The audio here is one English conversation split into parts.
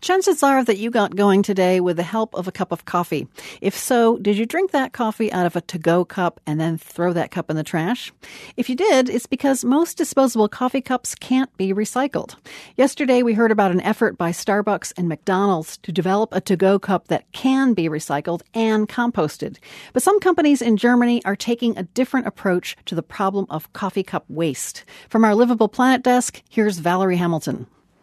Chances are that you got going today with the help of a cup of coffee. If so, did you drink that coffee out of a to-go cup and then throw that cup in the trash? If you did, it's because most disposable coffee cups can't be recycled. Yesterday, we heard about an effort by Starbucks and McDonald's to develop a to-go cup that can be recycled and composted. But some companies in Germany are taking a different approach to the problem of coffee cup waste. From our Livable Planet desk, here's Valerie Hamilton.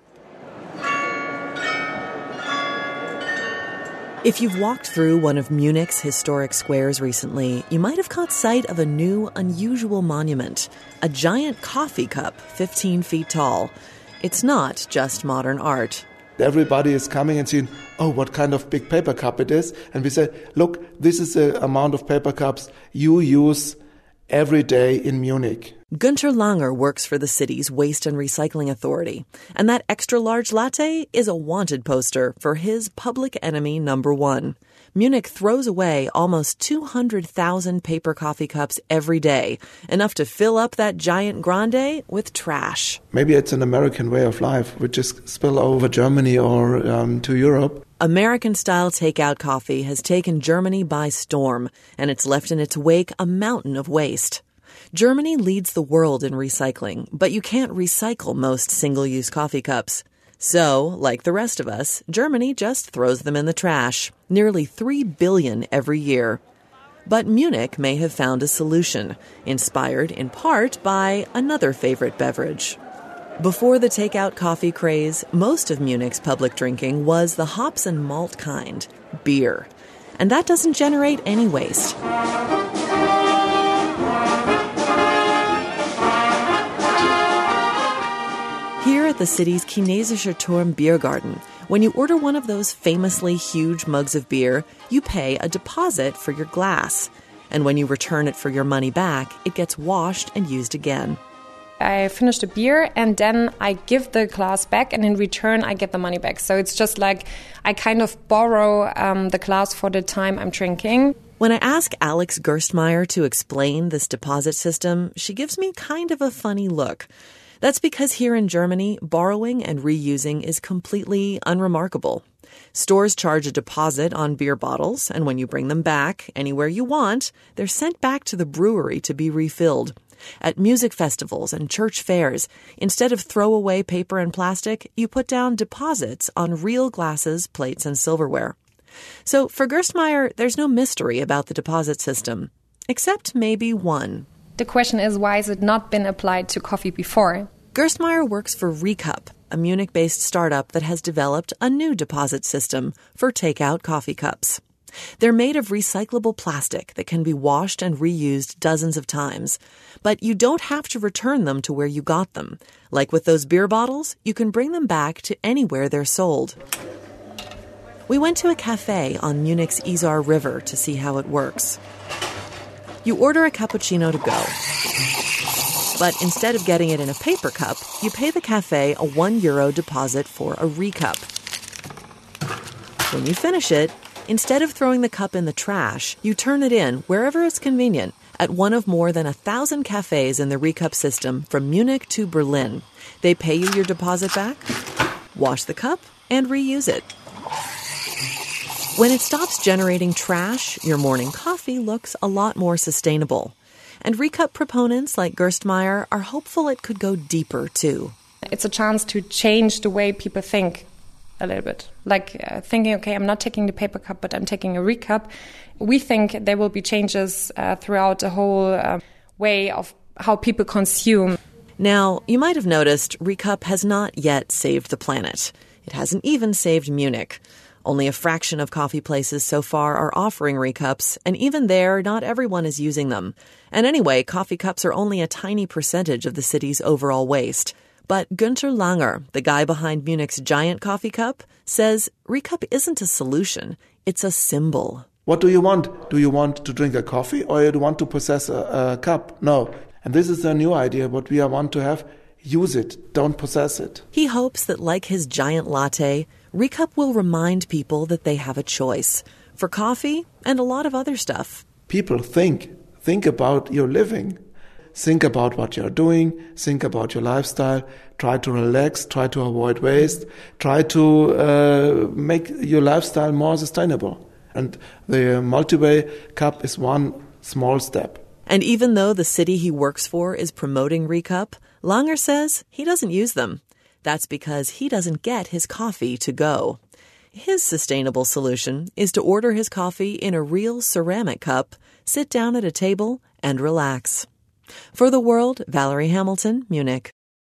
If you've walked through one of Munich's historic squares recently, you might have caught sight of a new, unusual monument, a giant coffee cup 15 feet tall. It's not just modern art. Everybody is coming and saying, oh, what kind of big paper cup it is. And we say, look, this is the amount of paper cups you use every day in Munich. Günter Langer works for the city's Waste and Recycling Authority, and that extra-large latte is a wanted poster for his public enemy number one. Munich throws away almost 200,000 paper coffee cups every day, enough to fill up that giant grande with trash. Maybe it's an American way of life. We just spill over Germany or to Europe. American-style takeout coffee has taken Germany by storm, and it's left in its wake a mountain of waste. Germany leads the world in recycling, but you can't recycle most single-use coffee cups. So, like the rest of us, Germany just throws them in the trash, nearly 3 billion every year. But Munich may have found a solution, inspired in part by another favorite beverage. Before the takeout coffee craze, most of Munich's public drinking was the hops and malt kind, beer. And that doesn't generate any waste. Here at the city's Chinesischer Turm Biergarten, when you order one of those famously huge mugs of beer, you pay a deposit for your glass. And when you return it for your money back, it gets washed and used again. I finish the beer and then I give the glass back, and in return I get the money back. So it's just like I kind of borrow the glass for the time I'm drinking. When I ask Alex Gerstmeier to explain this deposit system, she gives me kind of a funny look. That's because here in Germany, borrowing and reusing is completely unremarkable. Stores charge a deposit on beer bottles, and when you bring them back anywhere you want, they're sent back to the brewery to be refilled. At music festivals and church fairs, instead of throwaway paper and plastic, you put down deposits on real glasses, plates, and silverware. So for Gerstmeier, there's no mystery about the deposit system, except maybe one. The question is, why has it not been applied to coffee before? Gerstmeier works for Recup, a Munich-based startup that has developed a new deposit system for takeout coffee cups. They're made of recyclable plastic that can be washed and reused dozens of times. But you don't have to return them to where you got them. Like with those beer bottles, you can bring them back to anywhere they're sold. We went to a cafe on Munich's Isar River to see how it works. You order a cappuccino to go. But instead of getting it in a paper cup, you pay the cafe a €1 deposit for a recup. When you finish it, instead of throwing the cup in the trash, you turn it in wherever it's convenient at one of more than 1,000 cafes in the recup system from Munich to Berlin. They pay you your deposit back, wash the cup, and reuse it. When it stops generating trash, your morning coffee looks a lot more sustainable. And Recup proponents like Gerstmeier are hopeful it could go deeper, too. It's a chance to change the way people think a little bit. Like thinking, okay, I'm not taking the paper cup, but I'm taking a Recup. We think there will be changes throughout the whole way of how people consume. Now, you might have noticed Recup has not yet saved the planet. It hasn't even saved Munich. Only a fraction of coffee places so far are offering Recups, and even there, not everyone is using them. And anyway, coffee cups are only a tiny percentage of the city's overall waste. But Günter Langer, the guy behind Munich's giant coffee cup, says Recup isn't a solution, it's a symbol. What do you want? Do you want to drink a coffee or do you want to possess a cup? No. And this is a new idea, what we want to have. Use it, don't possess it. He hopes that, like his giant latte, Recup will remind people that they have a choice for coffee and a lot of other stuff. People think about your living. think about what you're doing, think about your lifestyle, try to relax, try to avoid waste, try to make your lifestyle more sustainable. And the multi-way cup is one small step. And even though the city he works for is promoting Recup, Langer says he doesn't use them. That's because he doesn't get his coffee to go. His sustainable solution is to order his coffee in a real ceramic cup, sit down at a table, and relax. For The World, Valerie Hamilton, Munich.